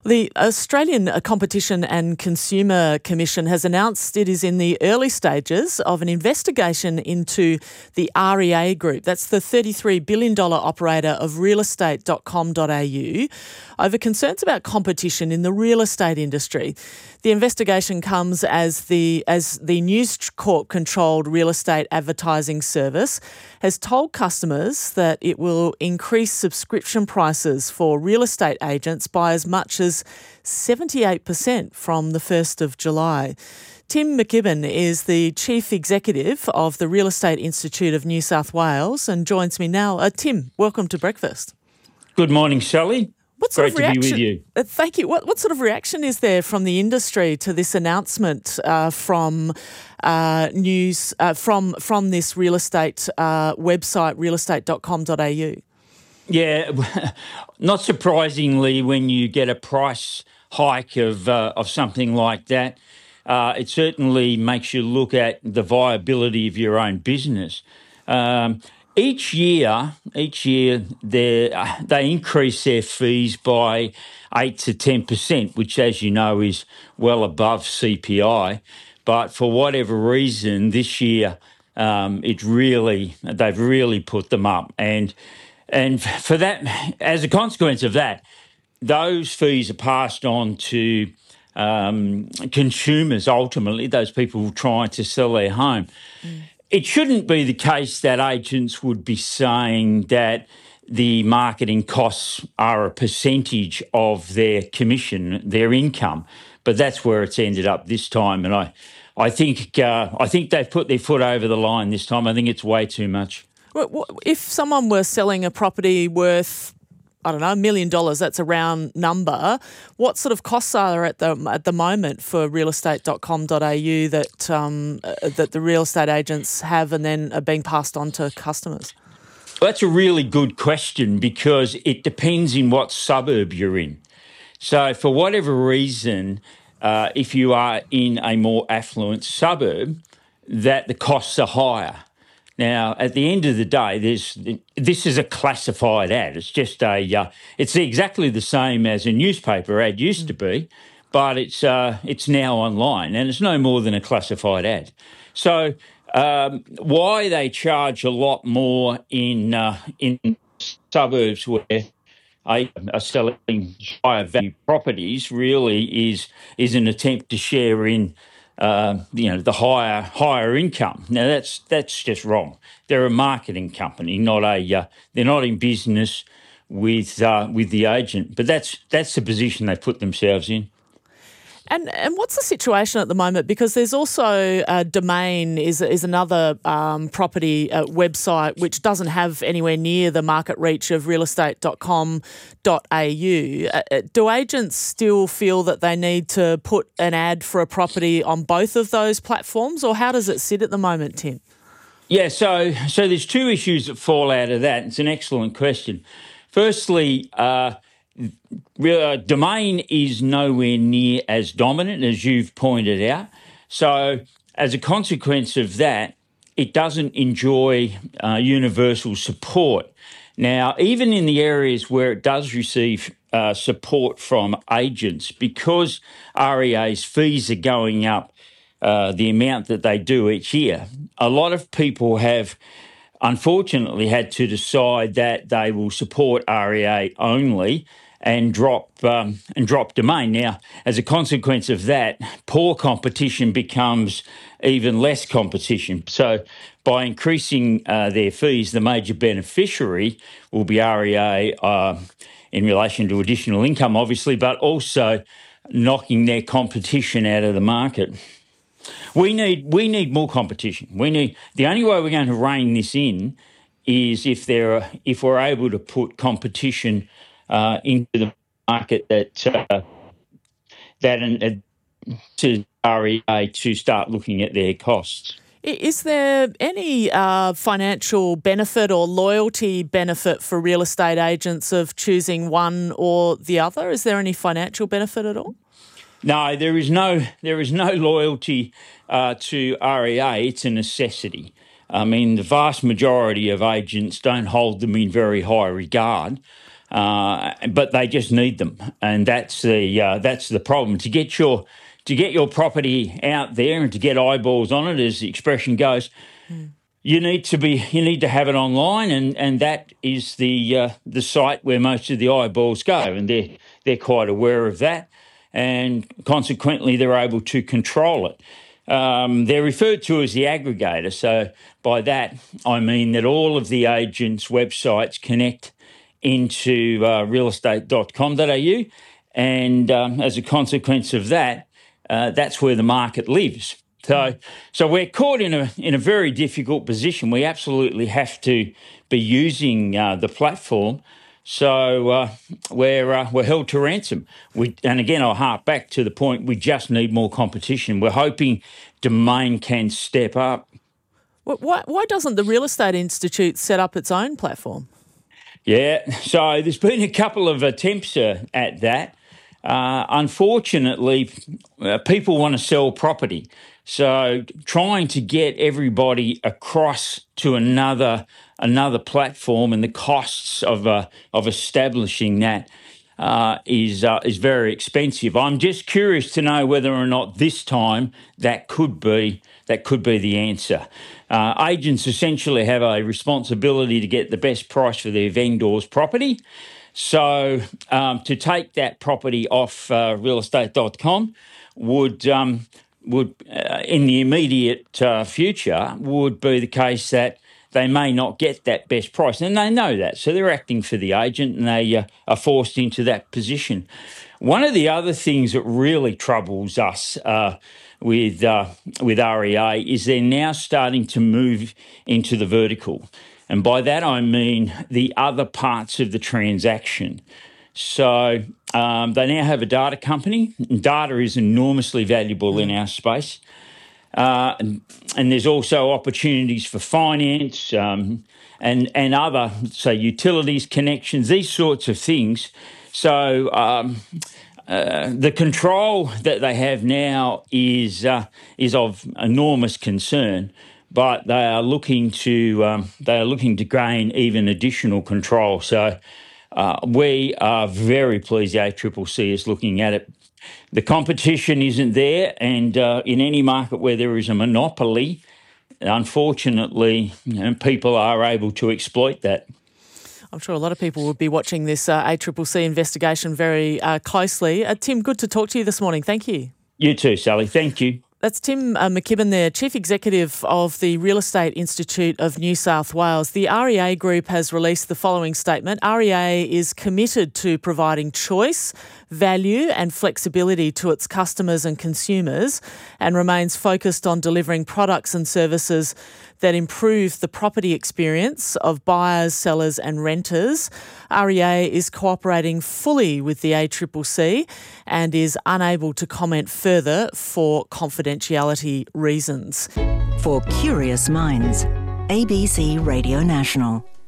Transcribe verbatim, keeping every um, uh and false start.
The Australian Competition and Consumer Commission has announced it is in the early stages of an investigation into the R E A Group. That's the thirty-three billion dollars operator of real estate dot com dot a u over concerns about competition in the real estate industry. The investigation comes as the as the News Corp-controlled real estate advertising service has told customers that it will increase subscription prices for real estate agents by as much as seventy-eight percent from the first of July. Tim McKibben is the Chief Executive of the Real Estate Institute of New South Wales and joins me now. Uh, Tim, welcome to breakfast. Good morning, Sally. What sort Great of reaction, to be with you. Uh, thank you. What, what sort of reaction is there from the industry to this announcement uh, from uh, news uh, from from this real estate uh, website, real estate dot com dot a u? Yeah, not surprisingly, when you get a price hike of uh, of something like that, uh, it certainly makes you look at the viability of your own business. Um, Each year, each year they they increase their fees by eight to ten percent, which, as you know, is well above C P I. But for whatever reason, this year um, it really they've really put them up, and and for that, as a consequence of that, those fees are passed on to um, consumers. Ultimately, those people trying to sell their home. Mm. It shouldn't be the case that agents would be saying that the marketing costs are a percentage of their commission, their income, but that's where it's ended up this time. And I, I think, uh, I think they've put their foot over the line this time. I think it's way too much. If someone were selling a property worth, I don't know, a million dollars, that's a round number, what sort of costs are there at the at the moment for real estate dot com dot a u that um, uh, that the real estate agents have and then are being passed on to customers? Well, that's a really good question because it depends in what suburb you're in. So for whatever reason, uh, if you are in a more affluent suburb, that the costs are higher. Now, at the end of the day, there's this is a classified ad. It's just a uh, it's exactly the same as a newspaper ad used to be, but it's uh, it's now online and it's no more than a classified ad. So um, why they charge a lot more in uh, in suburbs where are selling higher value properties really is is an attempt to share in Uh, you know, the higher higher income. Now that's that's just wrong. They're a marketing company, not a. Uh, they're not in business with uh, with the agent. But that's that's the position they put themselves in. And and what's the situation at the moment? Because there's also uh, Domain is is another um, property uh, website which doesn't have anywhere near the market reach of real estate dot com dot a u. Uh, do agents still feel that they need to put an ad for a property on both of those platforms, or how does it sit at the moment, Tim? Yeah, so so there's two issues that fall out of that. It's an excellent question. Firstly, uh, Uh, Domain is nowhere near as dominant as you've pointed out. So as a consequence of that, it doesn't enjoy uh, universal support. Now, even in the areas where it does receive uh, support from agents, because R E A's fees are going up uh, the amount that they do each year, a lot of people have unfortunately had to decide that they will support R E A only and drop um, and drop Domain. Now, as a consequence of that, poor competition becomes even less competition. So by increasing uh, their fees, the major beneficiary will be R E A uh, in relation to additional income, obviously, but also knocking their competition out of the market. We need we need more competition. We need the only way we're going to rein this in is if there if we're able to put competition uh, into the market that uh, that and to R E A to start looking at their costs. Is there any uh, financial benefit or loyalty benefit for real estate agents of choosing one or the other? Is there any financial benefit at all? No, there is no there is no loyalty uh, to R E A. It's a necessity. I mean, the vast majority of agents don't hold them in very high regard. uh, but they just need them, and that's the uh, that's the problem. To get your to get your property out there and to get eyeballs on it, as the expression goes, mm. you need to be you need to have it online, and, and that is the uh, the site where most of the eyeballs go, and they're they're quite aware of that, and consequently they're able to control it. Um, they're referred to as the aggregator. So by that, I mean that all of the agents' websites connect into uh, real estate dot com dot a u, and um, as a consequence of that, uh, that's where the market lives. So, so we're caught in a in a very difficult position. We absolutely have to be using uh, the platform. So uh, we're uh, we're held to ransom. We and again, I'll harp back to the point: we just need more competition. We're hoping Domain can step up. Why why doesn't the Real Estate Institute set up its own platform? Yeah, so there's been a couple of attempts uh, at that. Uh, unfortunately, uh, people want to sell property. So trying to get everybody across to another another platform and the costs of uh, of establishing that uh, is uh, is very expensive. I'm just curious to know whether or not this time that could be that could be the answer. Uh, agents essentially have a responsibility to get the best price for their vendor's property. So um, to take that property off uh, real estate dot com would um, would uh, in the immediate uh, future would be the case that they may not get that best price, and they know that, so they're acting for the agent, and they uh, are forced into that position. One of the other things that really troubles us uh, with uh, with R E A is they're now starting to move into the vertical. And by that, I mean the other parts of the transaction. So um, they now have a data company. Data is enormously valuable in our space. Uh, and, and there's also opportunities for finance um, and, and other, say, utilities, connections, these sorts of things. So um, uh, the control that they have now is uh, is of enormous concern. But they are looking to um, they are looking to gain even additional control. So uh, we are very pleased the A C C C is looking at it. The competition isn't there, and uh, in any market where there is a monopoly, unfortunately, you know, people are able to exploit that. I'm sure a lot of people would be watching this uh, A C C C investigation very uh, closely. Uh, Tim, good to talk to you this morning. Thank you. You too, Sally. Thank you. That's Tim uh, McKibben there, Chief Executive of the Real Estate Institute of New South Wales. The R E A Group has released the following statement. R E A is committed to providing choice, value and flexibility to its customers and consumers, and remains focused on delivering products and services that improve the property experience of buyers, sellers and renters. R E A is cooperating fully with the A C C C and is unable to comment further for confidentiality reasons. For Curious Minds, A B C Radio National.